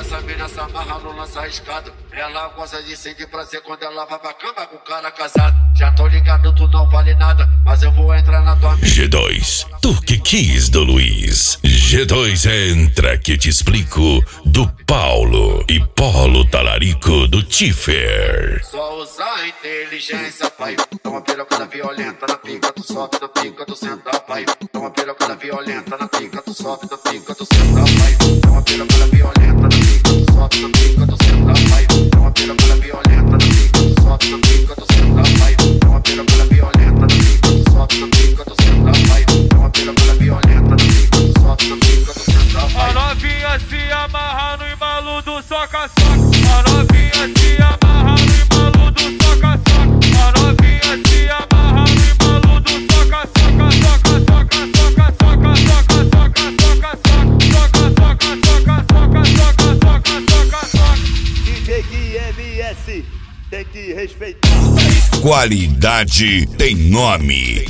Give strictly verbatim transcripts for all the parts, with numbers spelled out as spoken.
essa mina se amarra no lança arriscado. Ela gosta de sentir prazer quando ela vai pra cama com o cara casado. Já tô ligado, tu não vale nada, mas eu vou entrar na tua mente. G dois, tu que quis do Luiz. G dois entra que eu te explico do Paulo e Polo Talarico do Tiffer. Só usar a inteligência, pai. Toma pirocada violenta na pica, tu sobe na pica, tu senta, pai. Toma pirocada violenta na pica, tu sobe na pica, tu senta, pai. Toma pirocada violenta na pica, tu sobe na pica, tu senta, pai. Toma pirocada violenta na pica, tu sobe na pica, tu senta, pai. Toma pirocada violenta na pica, tu sobe na pica, tu senta, pai. Toma pirocada violenta na pica, tu sobe na pica, tu senta, pai. A novinha se amarra no embalo do soca-soca. A novinha se amarra no embalo do soca-soca. A novinha se amarra no embalo do soca-soca. Soca, soca, soca, soca, soca, soca, soca, soca, soca, soca, soca, soca, soca, soca, soca. D J Gui M S tem que respeitar. Qualidade tem nome.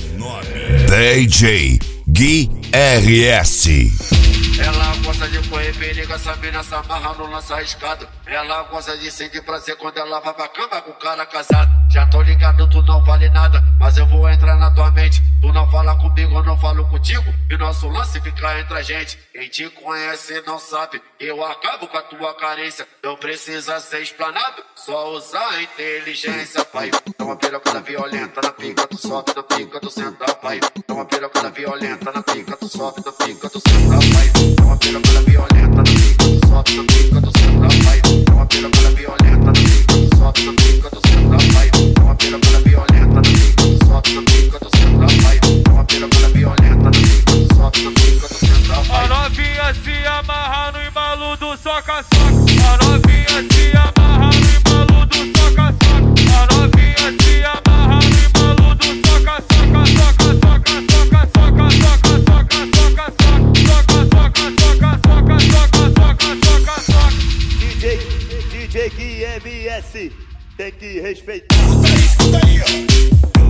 D J Gui R S. Ela gosta de correr perigo, essa mina se amarra no lança arriscado. Ela gosta de sentir prazer quando ela vai pra cama com o cara casado. Já tô ligado, tu não vale nada, mas eu vou entrar na tua mente. Tu não fala comigo, eu não falo contigo, e nosso lance fica entre a gente. Quem te conhece não sabe, eu acabo com a tua carência. Não precisa ser explanado, só usar a inteligência, pai. Toma pirocada violenta na pica, tu sobe na pica, tu senta, pai. Toma pirocada violenta na pica, tu sobe na pica, tu senta, pai. Toma pirocada violenta na pica, tu sobe na pica, tu senta, pai. Toma pirocada violenta na pica, tu sobe na pica, tu senta, pai. Toma pirocada violenta na pica, tu sobe na pica, tu senta, pai. Toma pirocada violenta na pica, tu sobe na pica, tu senta, pai. A novinha se amarra no embalo do soca-soca. A novinha se amarra no embalo do soca-soca. A novinha se amarra no embalo do soca-soca. Soca, soca, soca, soca, soca, soca, soca, soca, soca, soca, soca, soca, soca, soca, soca. D J, D J Gui M S tem que respeitar. Escuta aí, escuta aí, ó.